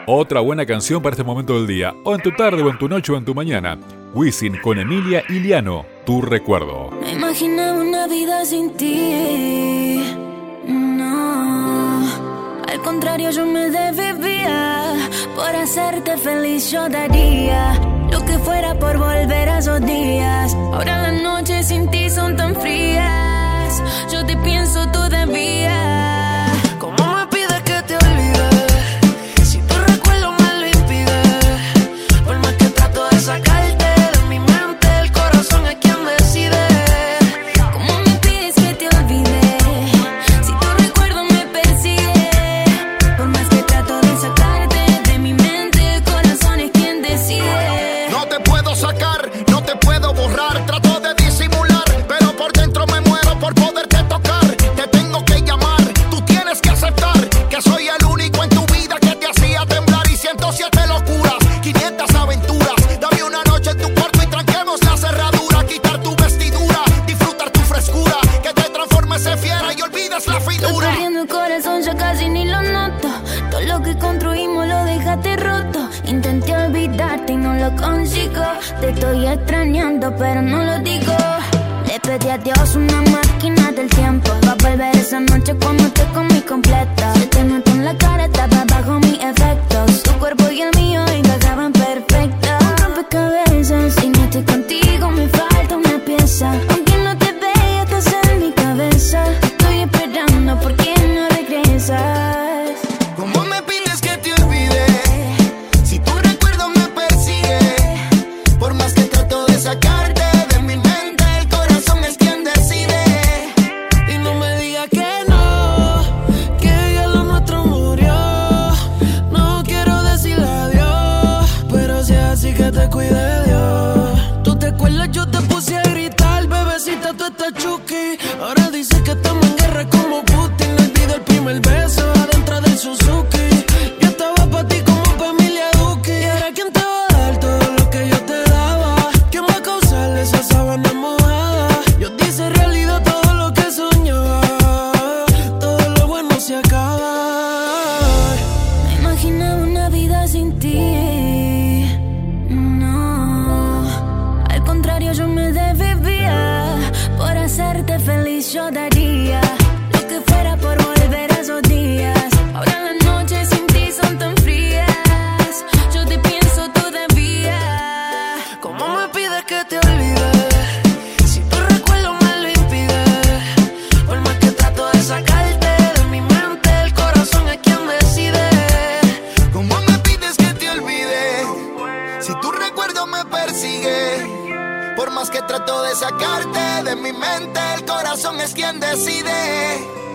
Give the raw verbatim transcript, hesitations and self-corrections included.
Otra buena canción para este momento del día, o en tu tarde, o en tu noche, o en tu mañana. Wisin con Emilia y Liano, Tu Recuerdo. No imaginaba una vida sin ti, no. Al contrario, yo me desvivía. Por hacerte feliz yo daría lo que fuera por volver a esos días. Ahora las noches sin ti son tan frías. Yo te pienso todavía. ¿Cómo me pides que te olvide? Si tu recuerdo me lo impide. Por más que trato de sacarte de mi mente, el corazón es quien decide. ¿Cómo me pides que te olvide? Si tu recuerdo me persigue. Por más que trato de sacarte de mi mente, el corazón es quien decide. No te puedo sacar, no te puedo borrar. Trato de disimular, pero por dentro me muero por poderte tocar. Te tengo que llamar, tú tienes que aceptar que soy el único en tu vida que te hacía temblar. Y ciento siete locuras, quinientas aventuras. Dame una noche en tu cuarto y tranquemos la cerradura. Quitar tu vestidura, disfrutar tu frescura. Que te transformes en fiera y olvides la Estoy finura. perdiendo el corazón, ya casi ni lo noto. Todo lo que construimos lo dejaste roto. Intenté olvidarte y no lo consigo. Te estoy extrañando pero no lo digo. Le pedí a Dios una máquina del tiempo. Va a volver esa noche cuando te comí completa. Se te notó en la cara, estaba bajo mis efectos. Tu cuerpo y el mío encajaban perfecto. Un rompecabezas, si no estoy contigo me falta una pieza. Aunque no te vea, estás en mi cabeza. Estoy esperando, ¿por qué no regresas? ¿Cómo me pides que te olvide? Si tu recuerdo me persigue. Por más que trato de sacarte de mi mente, el corazón es quien decide. Y no me digas que no, que ya lo nuestro murió. No quiero decirle adiós, pero si es así que te cuide Dios. ¿Tú te acuerdas? Yo te puse a gritar, bebecita, tú estás chuki. Ahora dices que estamos en guerra como Putin. No olvido el primer beso adentro del Suzuki. Yo estaba pa' ti como pa' Emilia Duque. Y ahora quién te va a dar todo lo que yo te daba. ¿Quién va a causarle esa sábana mojada? Yo te hice realidad todo lo que soñaba. Todo lo bueno se acaba. No imaginaba una vida sin ti, no. Al contrario, yo me desvivía. Por hacerte feliz yo daría lo que fuera por volver a esos días. Ahora las noches sin ti son tan frías. Yo te pienso todavía. ¿Cómo me pides que te olvide? Si tu recuerdo me lo impide. Por más que trato de sacarte de mi mente, el corazón es quien decide. ¿Cómo me pides que te olvide? Si tu recuerdo me persigue. Por más que trato de sacarte de mi mente, el corazón es quien decide.